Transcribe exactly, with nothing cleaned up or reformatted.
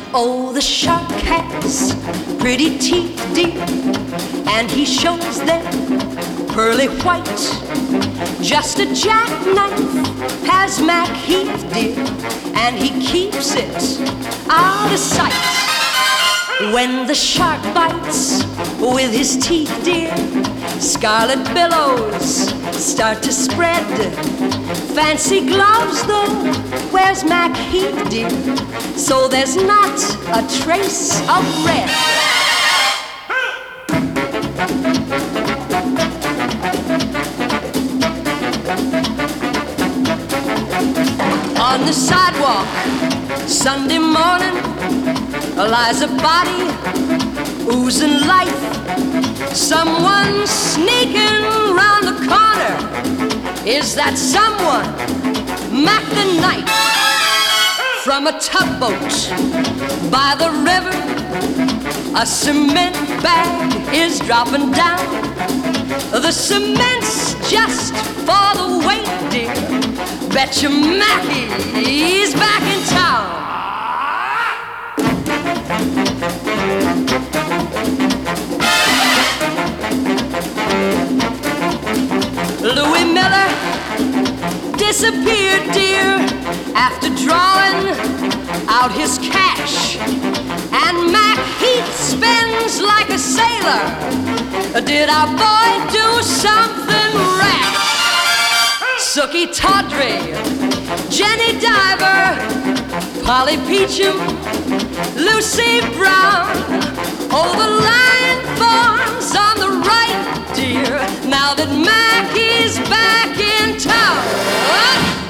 Oh, the shark has pretty teeth, dear, and he shows them pearly white. Just a jackknife has Mac Heath, dear, and he keeps it out of sight. When the shark bites with his teeth, dear, scarlet billows start to spread. Fancy gloves, though, where's Mac Heath, dear? So there's not a trace of red. On the sidewalk, Sunday morning, lies a body oozing life. Someone sneaking round the corner. Is that someone? Mac the Knight. From a tugboat by the river, a cement bag is dropping down. The cement's just for the weight, dear. Betcha Mackie's back in town. Louis Miller disappeared, dear, after drawing out his cash. And Mac Heath spends like a sailor. Did our boy do something rash? Sookie Tawdry, Jenny Diver, Polly Peachum, Lucy Brown. Oh, the line forms on the right, dear, now that Mackie's back in town.